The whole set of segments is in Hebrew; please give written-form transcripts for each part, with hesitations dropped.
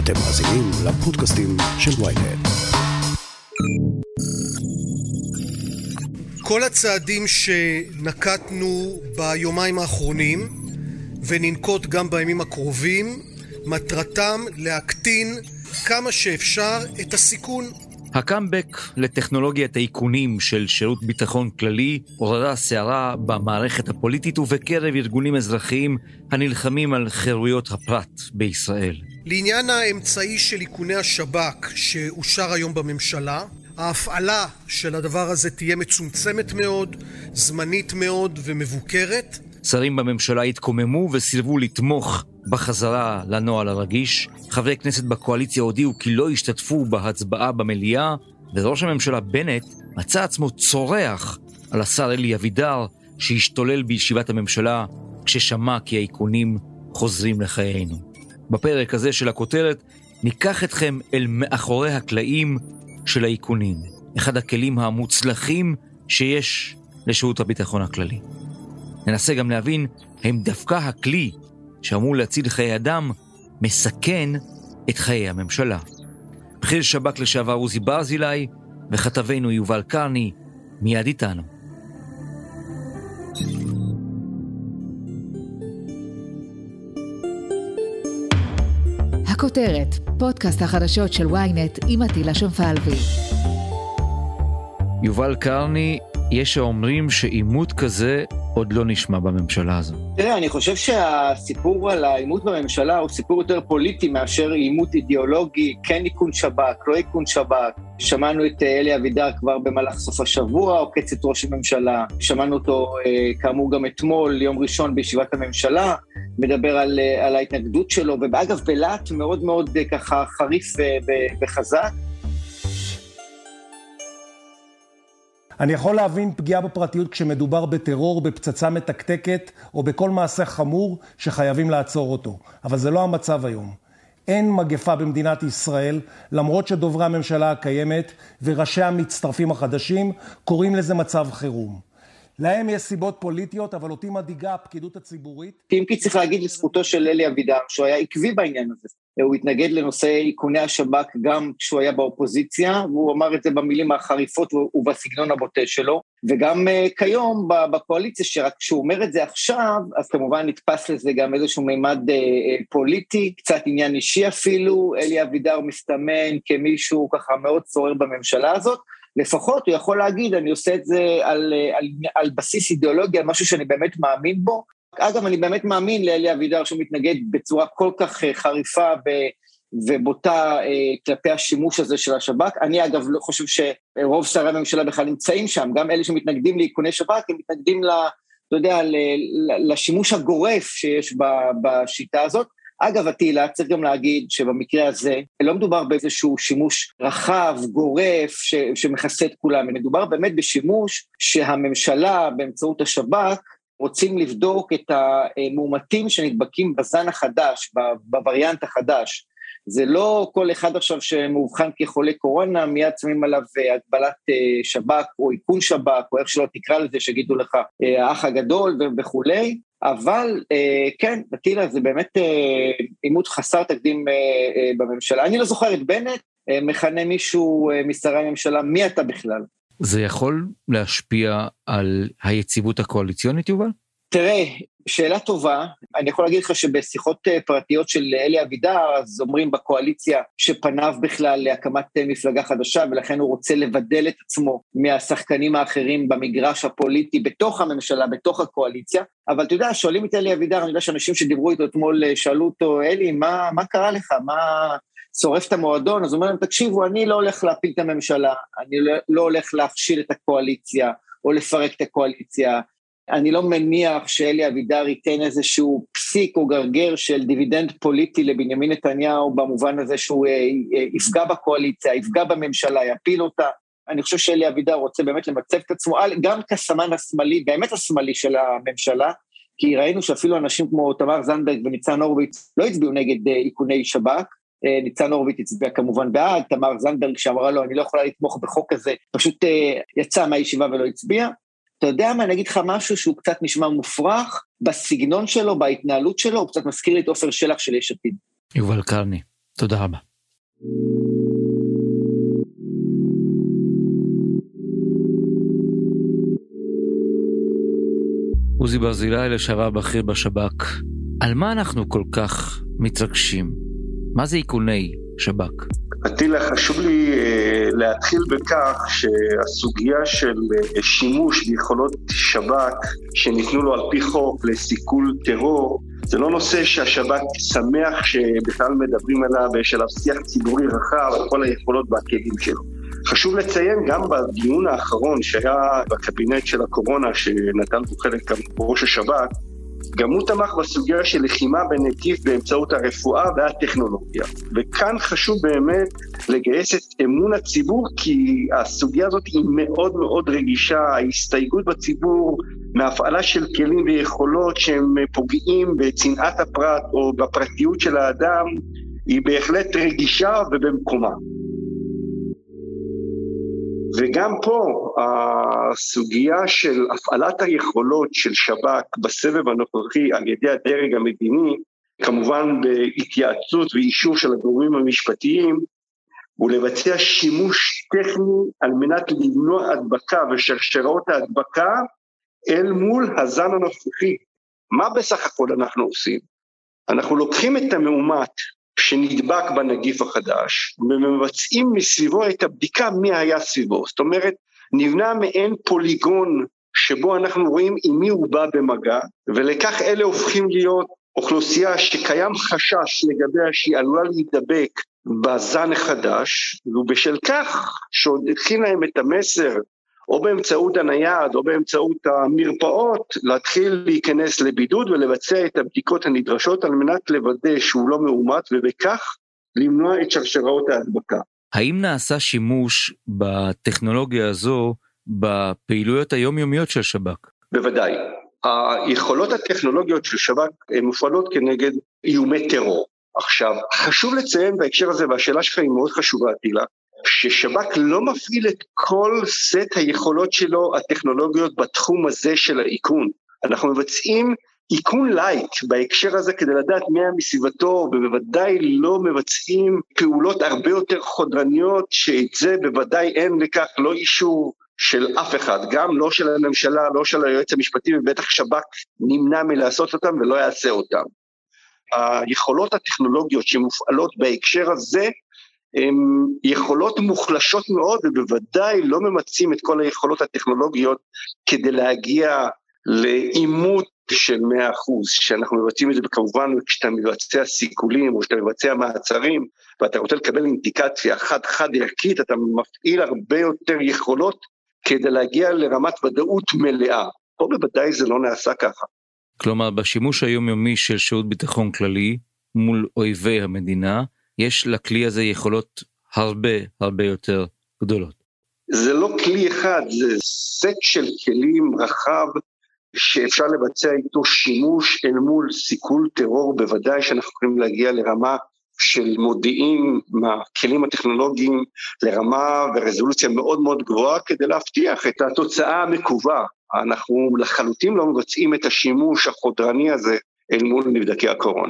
אתם מאזינים לפודקאסטים של ynet. כל הצעדים שנקטנו ביומיים האחרונים וננקוט גם בימים הקרובים, מטרתם להקטין כמה שאפשר את הסיכון. הקאמבק לטכנולוגיית האיכונים של שירות ביטחון כללי עוררה סערה במערכת הפוליטית ובקרב ארגונים אזרחיים הנלחמים על חירויות הפרט בישראל. לעניין האמצעי של איכוני השב"כ שאושר היום בממשלה, ההפעלה של הדבר הזה תהיה מצומצמת מאוד, זמנית מאוד ומבוקרת. שרים בממשלה התקוממו וסירבו לתמוך בחזרה לנוהל הרגיש. חברי כנסת בקואליציה הודיעו כי לא השתתפו בהצבעה במליאה, וראש הממשלה בנט מצא עצמו צורח על השר אלי אבידר שהשתולל בישיבת הממשלה כששמע כי האיכונים חוזרים לחיינו. בפרק הזה של הכותרת ניקח אתכם אל מאחורי הקלעים של האיכונים, אחד הכלים המוצלחים שיש לשירות הביטחון הכללי. ננסה גם להבין האם דווקא הכלי שאמור להציל חיי אדם מסכן את חיי הממשלה. בכיר שב"כ לשעבר עוזי ברזילי וכתבנו יובל קרני מיד איתנו. הכותרת, פודקאסט החדשות של ynet עם עטילה שומפלבי. יובל קרני, יש שאומרים שעימות כזה עוד לא נשמע בממשלה הזו. תראה, אני חושב שהסיפור על העימות בממשלה הוא סיפור יותר פוליטי מאשר עימות אידיאולוגי, כן איכון שב"כ, לא איכון שב"כ. שמענו את אלי אבידר כבר במהלך סוף השבוע, עוקץ את ראש הממשלה. שמענו אותו כאמור גם אתמול, יום ראשון בישיבת הממשלה, מדבר על ההתנגדות שלו, ואגב בלהט מאוד מאוד ככה חריף וחזק. אני יכול להבין פגיעה בפרטיות כשמדובר בטרור, בפצצה מתקתקת או בכל מעשה חמור שחייבים לעצור אותו. אבל זה לא המצב היום. אין מגפה במדינת ישראל, למרות שדוברי הממשלה הקיימת וראשי המצטרפים החדשים קוראים לזה מצב חירום. להם יש סיבות פוליטיות, אבל אותי מדאיגה הפקידות הציבורית. אם כי צריך להגיד לזכותו של אלי אבידר, שהוא היה עקבי בעניין הזה. הוא התנגד לנושא איכוני השב"כ גם כשהוא היה באופוזיציה, והוא אמר את זה במילים החריפות ובסגנון הבוטה שלו, וגם כיום בקואליציה, שרק כשהוא אומר את זה עכשיו, אז כמובן נתפס לזה גם איזשהו מימד פוליטי, קצת עניין אישי אפילו. אלי אבידר מסתמן כמישהו ככה מאוד צורר בממשלה הזאת, לפחות הוא יכול להגיד, אני עושה את זה על בסיס אידיאולוגיה, על משהו שאני באמת מאמין בו. אגב, אני באמת מאמין לאלי אבידר שהוא מתנגד בצורה כל כך חריפה ובוטה כלפי השימוש הזה של השב"כ. אני אגב לא חושב שרוב שרי הממשלה בכלל נמצאים שם, גם אלה שמתנגדים לאיכוני שב"כ, הם מתנגדים לשימוש הגורף שיש בשיטה הזאת. אגב, עטילה, צריך גם להגיד שבמקרה הזה לא מדובר באיזשהו שימוש רחב, גורף, שמכסה את כולם. מדובר באמת בשימוש שהממשלה באמצעות השב"כ רוצים לבדוק את המאומתים שנדבקים בזן החדש, בווריאנט החדש. זה לא כל אחד עכשיו שמאובחן כחולה קורונה, מיד שמים עליו הגבלת שב"כ או איכון שב"כ, או איך שלא תקרא לזה, שגידו לך האח הגדול וכולי. אבל כן, עטילה, זה באמת עימות חסר תקדים בממשלה. אני לא זוכר את בנט, מכנה מישהו משרי הממשלה, מי אתה בכלל? זה יכול להשפיע על היציבות הקואליציונית, יובל? תראה, שאלה טובה. אני יכול להגיד לך שבשיחות פרטיות של אלי אבידר, אז אומרים בקואליציה שפניו בכלל להקמת מפלגה חדשה, ולכן הוא רוצה לבדל את עצמו מהשחקנים האחרים במגרש הפוליטי, בתוך הממשלה, בתוך הקואליציה. אבל אתה יודע, שואלים את אלי אבידר, אני יודע שאנשים שדיברו איתו אתמול, שאלו אותו, אלי, מה קרה לך? מה שורף את המועדון? אז הוא אומר להם, תקשיבו, אני לא הולך להפיל את הממשלה, אני לא הולך להכשיל את הקואליציה, או לפרק את הקואליציה. אני לא מניח שאלי אבידר ייתן איזשהו פסיק או גרגר של דיבידנד פוליטי לבנימין נתניהו, במובן הזה שהוא יפגע בקואליציה, יפגע בממשלה, יפיל אותה. אני חושב שאלי אבידר רוצה באמת למצב את עצמו, גם כסמן השמאלי, באמת השמאלי של הממשלה, כי ראינו שאפילו אנשים כמו תמר זנדברג וניצן הורוביץ לא הצביעו נגד איכוני שב"כ. ניצן הורוביץ הצביע כמובן בעד, תמר זנדברג שאמרה לו, אני לא יכולה לתמוך בחוק הזה, פשוט יצא מהישיבה ולא הצביע. אתה יודע מה, אני אגיד לך משהו שהוא קצת נשמע מופרך, בסגנון שלו, בהתנהלות שלו, הוא קצת מזכיר לי את עופר שלח של יש עתיד. יובל קרני, תודה רבה. עוזי ברזילי, לשעבר בכיר בשב"כ, על מה אנחנו כל כך מתרגשים? מה זה איכוני שב"כ? עטילה, חשוב לי להתחיל בכך שהסוגיה של שימוש ביכולות שב"כ שניתנו לו על פי חוק לסיכול טרור, זה לא נושא שהשב"כ שמח שבכלל מדברים עליו ויש עליו שיח ציבורי רחב על כל היכולות והכלים שלו. חשוב לציין גם בדיון האחרון שהיה בקבינט של הקורונה שנטל בו חלק גם ראש השב"כ, גם הוא תמך בסוגיה של לחימה בנגיף באמצעות הרפואה והטכנולוגיה. וכאן חשוב באמת לגייס את אמון הציבור, כי הסוגיה הזאת היא מאוד מאוד רגישה. ההסתייגות בציבור מהפעלה של כלים ויכולות שהם פוגעים בצנעת הפרט או בפרטיות של האדם, היא בהחלט רגישה ובמקומה. וגם פה הסוגיה של הפעלת היכולות של שב"כ בסבב הנוכחי על ידי הדרג המדיני, כמובן בהתייעצות ואישור של הגורמים המשפטיים, הוא לבצע שימוש טכני על מנת למנוע הדבקה ושרשראות ההדבקה אל מול הזן הנוכחי. מה בסך הכל אנחנו עושים? אנחנו לוקחים את המאומת שנדבק בנגיף החדש, ומבצעים מסביבו את הבדיקה מי היה סביבו. זאת אומרת, נבנה מעין פוליגון שבו אנחנו רואים עם מי הוא בא במגע, ולכך אלה הופכים להיות אוכלוסייה שקיים חשש לגביה שהיא עלולה להידבק בזן החדש, ובשל כך שעוד הכין להם את המסר, או באמצעות הנייד, או באמצעות המרפאות, להתחיל להיכנס לבידוד ולבצע את הבדיקות הנדרשות על מנת לוודא שהוא לא מאומת, ובכך למנוע את שרשראות ההדבקה. האם נעשה שימוש בטכנולוגיה הזו בפעילויות היומיומיות של שב"כ? בוודאי. היכולות הטכנולוגיות של שב"כ הן מופעלות כנגד איומי טרור. עכשיו, חשוב לציין בהקשר הזה, והשאלה שלך היא מאוד חשובה, עטילה, ששב"כ לא מפעיל את כל סט היכולות שלו הטכנולוגיות בתחום הזה של האיכון. אנחנו מבצעים איכון לייט בהקשר הזה כדי לדעת מי מסביבתו, ובוודאי לא מבצעים פעולות הרבה יותר חודרניות, שאת זה בוודאי אין לכך לא אישור של אף אחד, גם לא של הממשלה, לא של היועץ המשפטי, ובטח שב"כ נמנע מלעשות אותם ולא יעשה אותם. היכולות הטכנולוגיות שמופעלות בהקשר הזה, הן יכולות מוחלשות מאוד, ובוודאי לא ממצים את כל היכולות הטכנולוגיות כדי להגיע לאימות של 100%, שאנחנו מבצעים את זה כמובן כשאתה מבצע סיכולים או שאתה מבצע מעצרים, ואתה רוצה לקבל אינדיקציה חד ערכית, אתה מפעיל הרבה יותר יכולות כדי להגיע לרמת ודאות מלאה. פה בוודאי זה לא נעשה ככה. כלומר, בשימוש היומיומי של שירות ביטחון כללי מול אויבי המדינה, יש לכלי הזה יכולות הרבה יותר גדולות. זה לא כלי אחד, זה סט של כלים רחב שאפשר לבצע איתו שימוש אל מול סיכול טרור. בוודאי שאנחנו יכולים להגיע לרמה של מודיעין מהכלים הטכנולוגיים, לרמה ורזולוציה מאוד מאוד גבוהה כדי להבטיח את התוצאה המקווה. אנחנו לחלוטין לא מבצעים את השימוש החודרני הזה אל מול נבדקי הקורונה.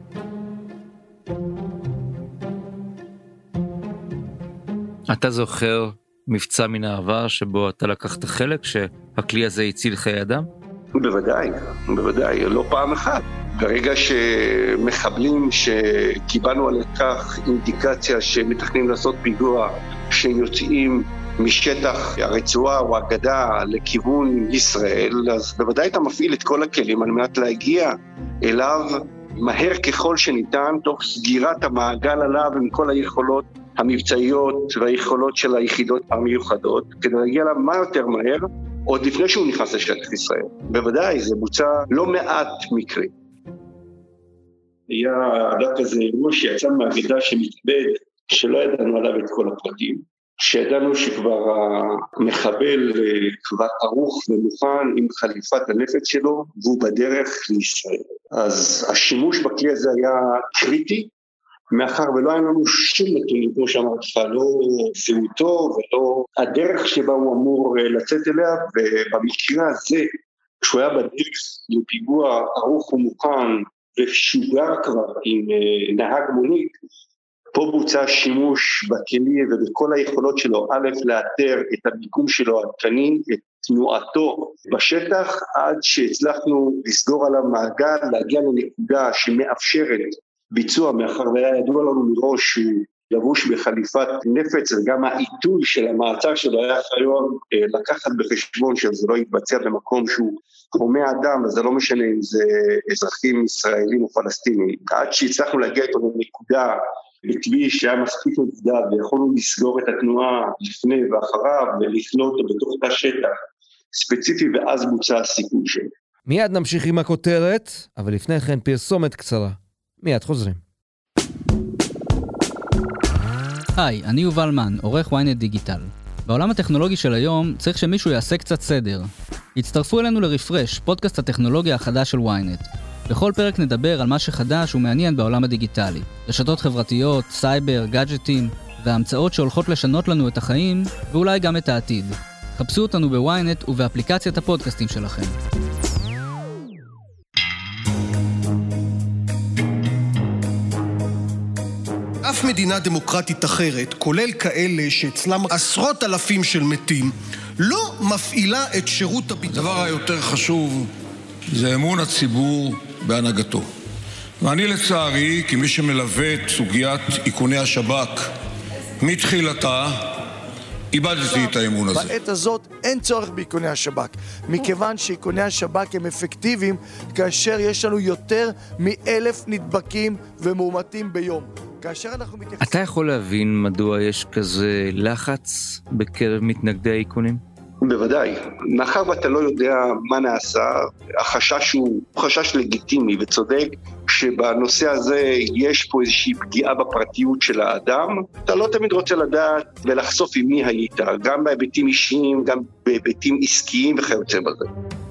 אתה זוכר מבצע מן העבר שבו אתה לקחת חלק, שהכלי הזה הציל חיי אדם? בוודאי, לא פעם אחת. ברגע שמחבלים שקיבלנו על כך אינדיקציה שמתכננים לעשות פיגוע, שהם יוצאים משטח הרצועה או הגדה לכיוון ישראל, אז בוודאי אתה מפעיל את כל הכלים על מנת להגיע אליו מהר ככל שניתן, תוך סגירת המעגל עליו עם כל היכולות המבצעיות והיכולות של היחידות המיוחדות, כדי להגיע לה מה יותר מהר, עוד לפני שהוא נכנס לשטח ישראל. בוודאי, זה בוצע לא מעט מקרים. היה דווקא זה אירוע שיצא מהגדה שמתאבד, שלא ידענו עליו את כל הפרטים, שידענו שכבר המחבל כבר ערוך ומוכן עם חליפת הנפץ שלו, והוא בדרך לישראל. אז השימוש בכלי הזה היה קריטי, מאחר ולא היה לנו שום נתונים, כמו שאמרתי לך, לא זהותו ולא הדרך שבה הוא אמור לצאת אליה, ובמקרה הזה, כשהוא היה בדרך לפיגוע ערוך ומוכן, ושוגר כבר עם נהג מונית, פה בוצע שימוש בכלי ובכל היכולות שלו, א', לאתר את המיקום שלו העדכני, את תנועתו בשטח, עד שהצלחנו לסגור עליו מעגל, להגיע לנקודה שמאפשרת ביצוע, מאחר והיה ידוע לנו מראש שהוא לבוש בחליפת נפץ, וגם העיתוי של המעצר שלו היה חייב לקחת בחשבון שזה לא יתבצע במקום שהוא חומי אדם, אז זה לא משנה אם זה אזרחים ישראלים או פלסטינים, עד שהצלחנו להגיע איתו לנקודה בכביש שהיה מספיק מבודד, ויכולנו לסגור את התנועה לפני ואחריו, ולכלוא אותו בתוך תא שטח ספציפי, ואז בוצע הסיכון שלו. מיד נמשיך עם הכותרת, אבל לפני כן פרסומת קצרה. מיד חוזרים. היי, אני יובל מן, עורך ynet דיגיטל. בעולם הטכנולוגי של היום צריך שמישהו יעשה קצת סדר. הצטרפו אלינו לרפרש, פודקאסט הטכנולוגיה החדש של ynet. בכל פרק נדבר על מה שחדש ומעניין בעולם הדיגיטלי. רשתות חברתיות, סייבר, גאדג'טים וההמצאות שהולכות לשנות לנו את החיים ואולי גם את העתיד. חפשו אותנו בוויינט ובאפליקציית הפודקאסטים שלכם. אף מדינה דמוקרטית אחרת, כולל כאלה שאצלם עשרות אלפים של מתים, לא מפעילה את שירות הביטחון. הדבר היותר חשוב זה אמון הציבור בהנהגתו. ואני לצערי, כמי שמלווה את סוגיית איכוני השב"כ מתחילתה, איבדתי את האמון הזה. בעת הזאת אין צורך באיכוני השב"כ, מכיוון שאיכוני השב"כ הם אפקטיביים כאשר יש לנו יותר מ1,000 נדבקים ומאומתים ביום. אתה יכול להבין מדוע יש כזה לחץ בקרב מתנגדי האיכונים? בוודאי. מאחר ואתה לא יודע מה נעשה, החשש הוא חשש לגיטימי וצודק, שבנושא הזה יש פה איזושהי פגיעה בפרטיות של האדם. אתה לא תמיד רוצה לדעת ולחשוף עם מי היית, גם בהיבטים אישיים, גם בהיבטים עסקיים וכיוצא בזה.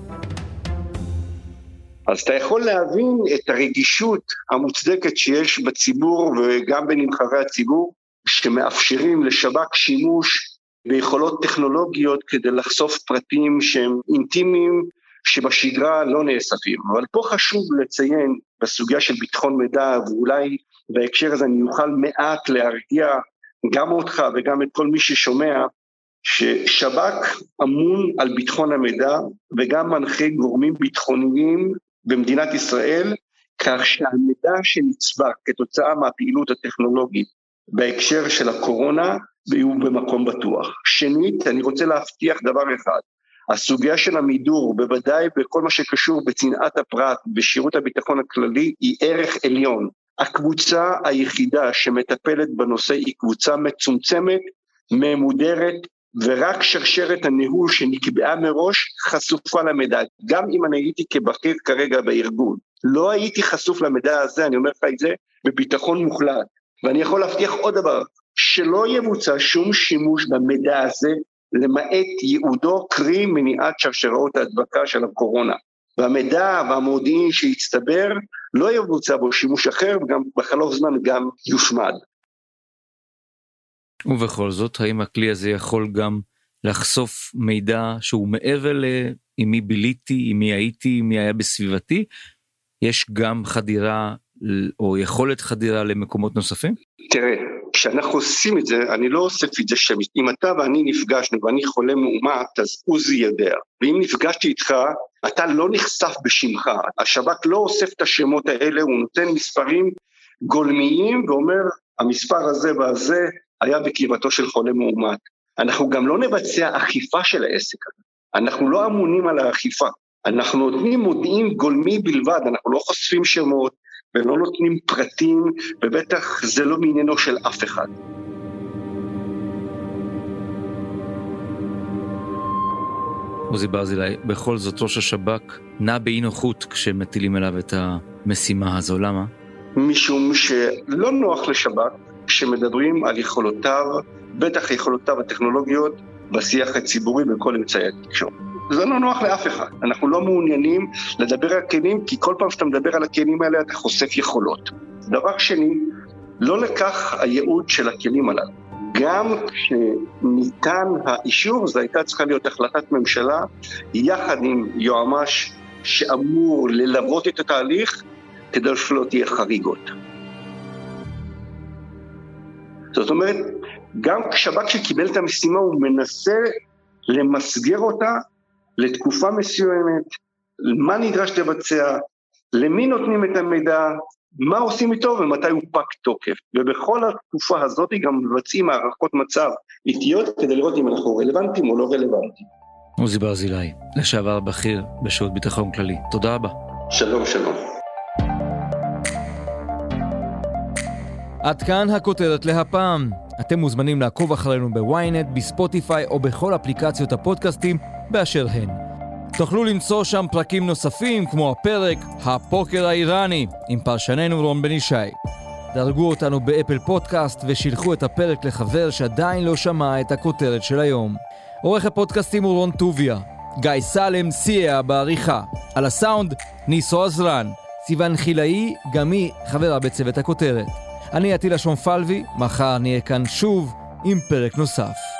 אז אתה יכול להבין את הרגישות המוצדקת שיש בציבור וגם בנבחרי הציבור, שמאפשרים לשב"כ שימוש ביכולות טכנולוגיות כדי לחשוף פרטים שהם אינטימיים שבשגרה לא נאספים. אבל פה חשוב לציין בסוגיה של ביטחון מידע, ואולי בהקשר הזה אני אוכל מעט להרגיע גם אותך וגם את כל מי ששומע, ששב"כ אמון על ביטחון המידע וגם מנחה גורמים ביטחוניים במדינת ישראל, כך שהמידע שנצבע כתוצאה מהפעילות הטכנולוגית בהקשר של הקורונה, והוא במקום בטוח. שנית, אני רוצה להבטיח דבר אחד, הסוגיה של המידור, בוודאי בכל מה שקשור בצנעת הפרט, בשירות הביטחון הכללי, היא ערך עליון. הקבוצה היחידה שמטפלת בנושא היא קבוצה מצומצמת, ממודרת, ורק שרשרת הניהול שנקבעה מראש חשופה למידע. גם אם אני הייתי כבכיר כרגע בארגון, לא הייתי חשוף למידע הזה, אני אומר לך את זה, בביטחון מוחלט. ואני יכול להבטיח עוד דבר, שלא יבוצע שום שימוש במידע הזה, למעט ייעודו, קרי מניעת שרשראות ההדבקה של הקורונה. והמידע והמודיעין שהצטבר, לא יבוצע בו שימוש אחר, וגם בחלוף זמן גם יושמד. ובכל זאת, האם הכלי הזה יכול גם לחשוף מידע שהוא מעבר עם מי ביליתי, עם מי הייתי, עם מי היה בסביבתי? יש גם חדירה או יכולת חדירה למקומות נוספים? תראה, כשאנחנו עושים את זה, אני לא אוסף את זה שמית. אם אתה ואני נפגשנו ואני חולה מאומת, אז עוזי יודע. ואם נפגשתי איתך, אתה לא נחשף בשמך. השב"כ לא אוסף את השמות האלה, הוא נותן מספרים גולמיים ואומר, המספר הזה והזה היה בקרבתו של חולה מאומת. אנחנו גם לא נבצע אכיפה של העסק הזה. אנחנו לא אמונים על האכיפה. אנחנו נותנים מודיעין גולמי בלבד, אנחנו לא חושפים שמות, ולא נותנים פרטים, ובטח זה לא מעניינו של אף אחד. עוזי ברזילי, בכל זאת ראש השב"כ נע באי נוחות כשמטילים אליו את המשימה הזו, למה? משום שלא נוח לשב"כ כשמדברים על יכולותיו, בטח יכולותיו הטכנולוגיות, בשיח הציבורי בכל אמצעי התקשורת. זה לא נוח לאף אחד, אנחנו לא מעוניינים לדבר על הכלים, כי כל פעם שאתה מדבר על הכלים האלה אתה חושף יכולות. דבר שני, לא לכך הייעוד של הכלים הללו. גם כשניתן האישור, זו הייתה צריכה להיות החלטת ממשלה, יחד עם יועמ"ש שאמור ללוות את התהליך, כדי שלא תהיה חריגות. זאת אומרת, גם שב"כ שקיבל את המשימה הוא מנסה למסגר אותה לתקופה מסוימת, מה נדרש לבצע, למי נותנים את המידע, מה עושים איתו ומתי הוא פג תוקף. ובכל התקופה הזאת גם מבצעים הערכות מצב איטיות כדי לראות אם אנחנו רלוונטיים או לא רלוונטיים. עוזי ברזילי, לשעבר בכיר בשירות ביטחון כללי. תודה רבה. שלום, שלום. עד כאן הכותרת להפעם. אתם מוזמנים לעקוב אחרינו בוויינט, בספוטיפיי או בכל אפליקציות הפודקאסטים באשר הן. תוכלו למצוא שם פרקים נוספים כמו הפרק הפוקר האיראני עם פרשננו רון בן ישי. דרגו אותנו באפל פודקאסט ושילחו את הפרק לחבר שעדיין לא שמע את הכותרת של היום. עורך הפודקאסטים הוא רון טוביה, גיא סלם סייע בעריכה. על הסאונד ניסו עזרן, סיוון חילאי, גם היא חברה בצוות הכותרת. אני עטילה שומפלבי, מחר נהיה כאן שוב עם פרק נוסף.